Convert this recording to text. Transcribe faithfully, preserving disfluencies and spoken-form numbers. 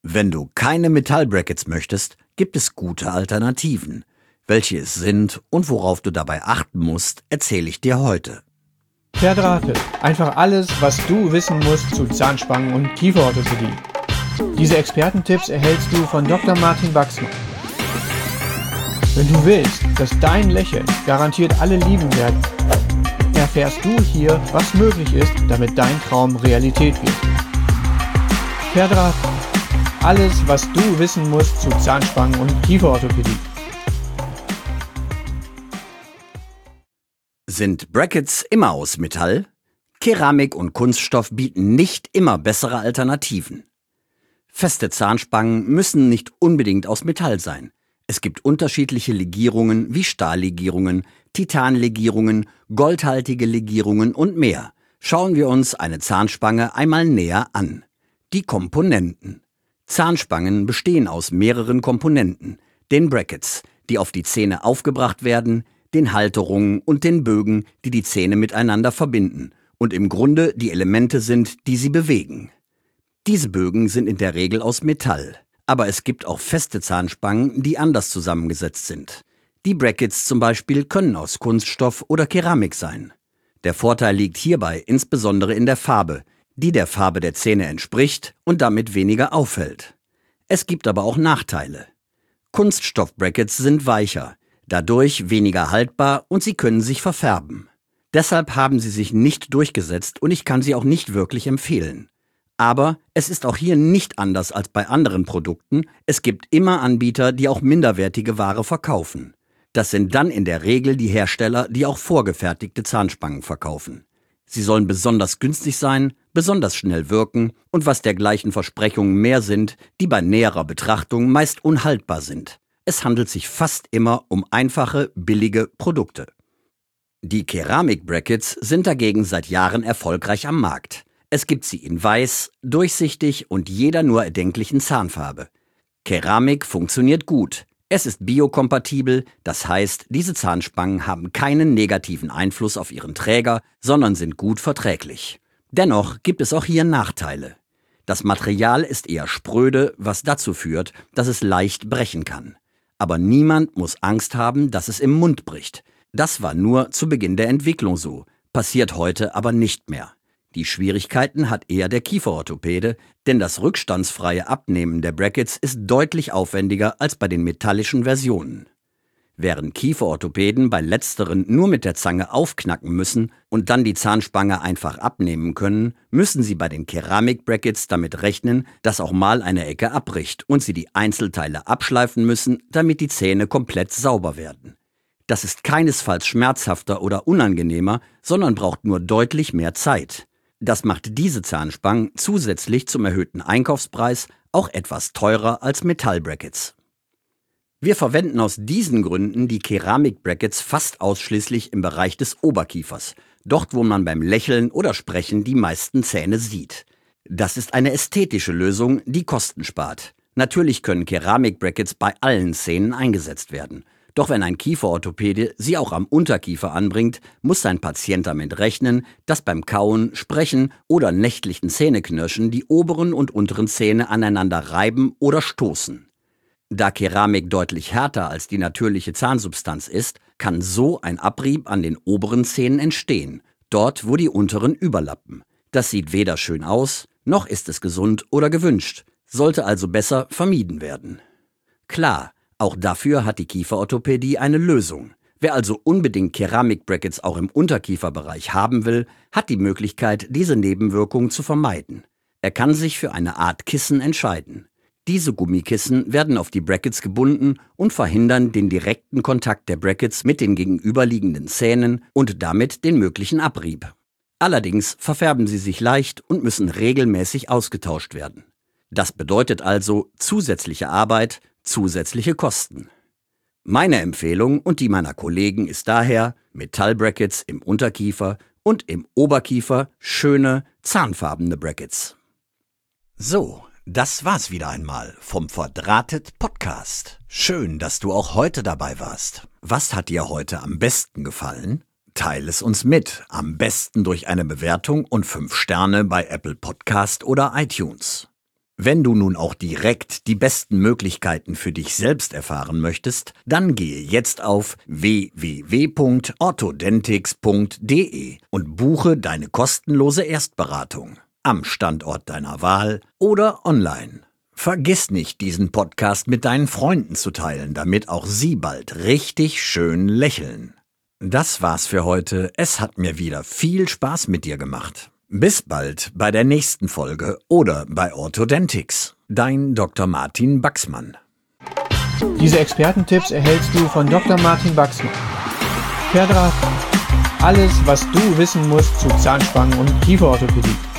Wenn du keine Metallbrackets möchtest, gibt es gute Alternativen. Welche es sind und worauf du dabei achten musst, erzähle ich dir heute. Verdrahtet. Einfach alles, was du wissen musst zu Zahnspangen und Kieferorthopädie. Diese Expertentipps erhältst du von Doktor Martin Wachsmann. Wenn du willst, dass dein Lächeln garantiert alle lieben werden, erfährst du hier, was möglich ist, damit dein Traum Realität wird. Verdrahtet. Alles, was du wissen musst zu Zahnspangen und Kieferorthopädie. Sind Brackets immer aus Metall? Keramik und Kunststoff bieten nicht immer bessere Alternativen. Feste Zahnspangen müssen nicht unbedingt aus Metall sein. Es gibt unterschiedliche Legierungen wie Stahllegierungen, Titanlegierungen, goldhaltige Legierungen und mehr. Schauen wir uns eine Zahnspange einmal näher an. Die Komponenten. Zahnspangen bestehen aus mehreren Komponenten, den Brackets, die auf die Zähne aufgebracht werden, den Halterungen und den Bögen, die die Zähne miteinander verbinden und im Grunde die Elemente sind, die sie bewegen. Diese Bögen sind in der Regel aus Metall, aber es gibt auch feste Zahnspangen, die anders zusammengesetzt sind. Die Brackets zum Beispiel können aus Kunststoff oder Keramik sein. Der Vorteil liegt hierbei insbesondere in der Farbe, die der Farbe der Zähne entspricht und damit weniger auffällt. Es gibt aber auch Nachteile. Kunststoff-Brackets sind weicher, dadurch weniger haltbar und sie können sich verfärben. Deshalb haben sie sich nicht durchgesetzt und ich kann sie auch nicht wirklich empfehlen. Aber es ist auch hier nicht anders als bei anderen Produkten. Es gibt immer Anbieter, die auch minderwertige Ware verkaufen. Das sind dann in der Regel die Hersteller, die auch vorgefertigte Zahnspangen verkaufen. Sie sollen besonders günstig sein, besonders schnell wirken und was dergleichen Versprechungen mehr sind, die bei näherer Betrachtung meist unhaltbar sind. Es handelt sich fast immer um einfache, billige Produkte. Die Keramik-Brackets sind dagegen seit Jahren erfolgreich am Markt. Es gibt sie in weiß, durchsichtig und jeder nur erdenklichen Zahnfarbe. Keramik funktioniert gut. Es ist biokompatibel, das heißt, diese Zahnspangen haben keinen negativen Einfluss auf ihren Träger, sondern sind gut verträglich. Dennoch gibt es auch hier Nachteile. Das Material ist eher spröde, was dazu führt, dass es leicht brechen kann. Aber niemand muss Angst haben, dass es im Mund bricht. Das war nur zu Beginn der Entwicklung so, passiert heute aber nicht mehr. Die Schwierigkeiten hat eher der Kieferorthopäde, denn das rückstandsfreie Abnehmen der Brackets ist deutlich aufwendiger als bei den metallischen Versionen. Während Kieferorthopäden bei letzteren nur mit der Zange aufknacken müssen und dann die Zahnspange einfach abnehmen können, müssen sie bei den Keramik-Brackets damit rechnen, dass auch mal eine Ecke abbricht und sie die Einzelteile abschleifen müssen, damit die Zähne komplett sauber werden. Das ist keinesfalls schmerzhafter oder unangenehmer, sondern braucht nur deutlich mehr Zeit. Das macht diese Zahnspangen zusätzlich zum erhöhten Einkaufspreis auch etwas teurer als Metallbrackets. Wir verwenden aus diesen Gründen die Keramik-Brackets fast ausschließlich im Bereich des Oberkiefers, dort wo man beim Lächeln oder Sprechen die meisten Zähne sieht. Das ist eine ästhetische Lösung, die Kosten spart. Natürlich können Keramik-Brackets bei allen Zähnen eingesetzt werden. Doch wenn ein Kieferorthopäde sie auch am Unterkiefer anbringt, muss sein Patient damit rechnen, dass beim Kauen, Sprechen oder nächtlichen Zähneknirschen die oberen und unteren Zähne aneinander reiben oder stoßen. Da Keramik deutlich härter als die natürliche Zahnsubstanz ist, kann so ein Abrieb an den oberen Zähnen entstehen, dort wo die unteren überlappen. Das sieht weder schön aus, noch ist es gesund oder gewünscht, sollte also besser vermieden werden. Klar, auch dafür hat die Kieferorthopädie eine Lösung. Wer also unbedingt Keramik-Brackets auch im Unterkieferbereich haben will, hat die Möglichkeit, diese Nebenwirkungen zu vermeiden. Er kann sich für eine Art Kissen entscheiden. Diese Gummikissen werden auf die Brackets gebunden und verhindern den direkten Kontakt der Brackets mit den gegenüberliegenden Zähnen und damit den möglichen Abrieb. Allerdings verfärben sie sich leicht und müssen regelmäßig ausgetauscht werden. Das bedeutet also zusätzliche Arbeit, zusätzliche Kosten. Meine Empfehlung und die meiner Kollegen ist daher Metallbrackets im Unterkiefer und im Oberkiefer schöne, zahnfarbene Brackets. So, das war's wieder einmal vom Verdrahtet Podcast. Schön, dass du auch heute dabei warst. Was hat dir heute am besten gefallen? Teile es uns mit, am besten durch eine Bewertung und fünf Sterne bei Apple Podcast oder iTunes. Wenn du nun auch direkt die besten Möglichkeiten für dich selbst erfahren möchtest, dann gehe jetzt auf w w w punkt orthodentix punkt d e und buche deine kostenlose Erstberatung am Standort deiner Wahl oder online. Vergiss nicht, diesen Podcast mit deinen Freunden zu teilen, damit auch sie bald richtig schön lächeln. Das war's für heute. Es hat mir wieder viel Spaß mit dir gemacht. Bis bald bei der nächsten Folge oder bei Orthodentix. Dein Doktor Martin Baxmann. Diese Expertentipps erhältst du von Doktor Martin Baxmann. Per Draht. Alles, was du wissen musst zu Zahnspangen- und Kieferorthopädie.